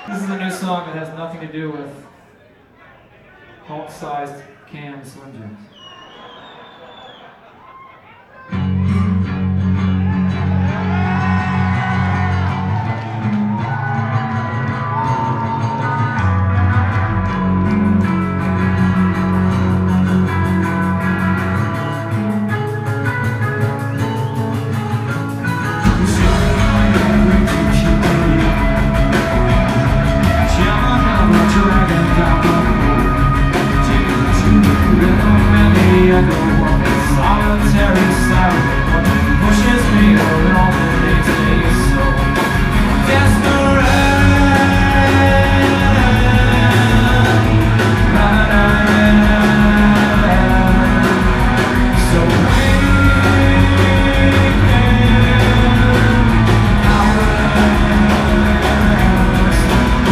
This is a new song that has nothing to do with Hulk-sized can Slim Jims.